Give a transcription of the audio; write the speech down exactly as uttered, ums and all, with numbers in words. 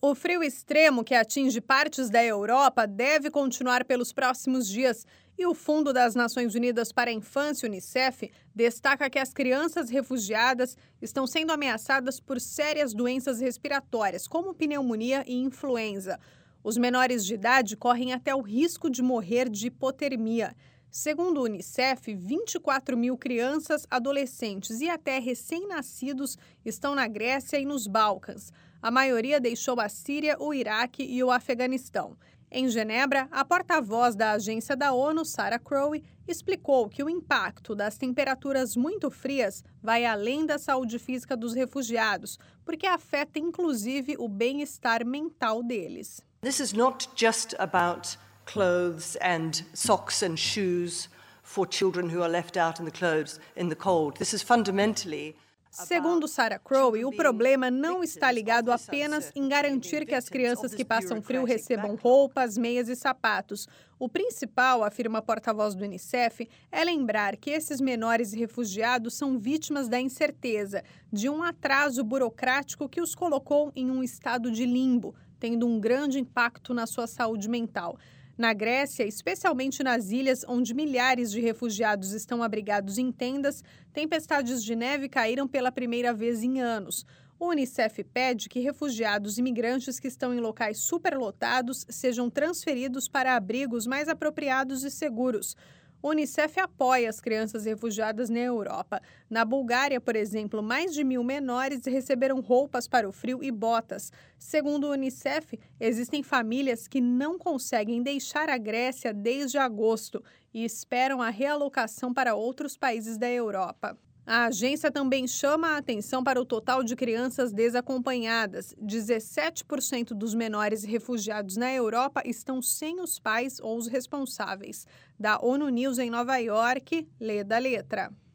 O frio extremo que atinge partes da Europa deve continuar pelos próximos dias. E o Fundo das Nações Unidas para a Infância, Unicef, destaca que as crianças refugiadas estão sendo ameaçadas por sérias doenças respiratórias, como pneumonia e influenza. Os menores de idade correm até o risco de morrer de hipotermia. Segundo o Unicef, vinte e quatro mil crianças, adolescentes e até recém-nascidos estão na Grécia e nos Balcãs. A maioria deixou a Síria, o Iraque e o Afeganistão. Em Genebra, a porta-voz da agência da ONU, Sarah Crowley, explicou que o impacto das temperaturas muito frias vai além da saúde física dos refugiados, porque afeta inclusive o bem-estar mental deles. This is not just about clothes and socks and shoes for children who are left out in the clothes in the cold. This is fundamentally. Segundo Sarah Crowley, o problema não está ligado apenas em garantir que as crianças que passam frio recebam roupas, meias e sapatos. O principal, afirma a porta-voz do Unicef, é lembrar que esses menores refugiados são vítimas da incerteza, de um atraso burocrático que os colocou em um estado de limbo, tendo um grande impacto na sua saúde mental. Na Grécia, especialmente nas ilhas onde milhares de refugiados estão abrigados em tendas, tempestades de neve caíram pela primeira vez em anos. O Unicef pede que refugiados e imigrantes que estão em locais superlotados sejam transferidos para abrigos mais apropriados e seguros. O Unicef apoia as crianças refugiadas na Europa. Na Bulgária, por exemplo, mais de mil menores receberam roupas para o frio e botas. Segundo o Unicef, existem famílias que não conseguem deixar a Grécia desde agosto e esperam a realocação para outros países da Europa. A agência também chama a atenção para o total de crianças desacompanhadas. dezessete por cento dos menores refugiados na Europa estão sem os pais ou os responsáveis. Da ONU News em Nova York, lê da letra.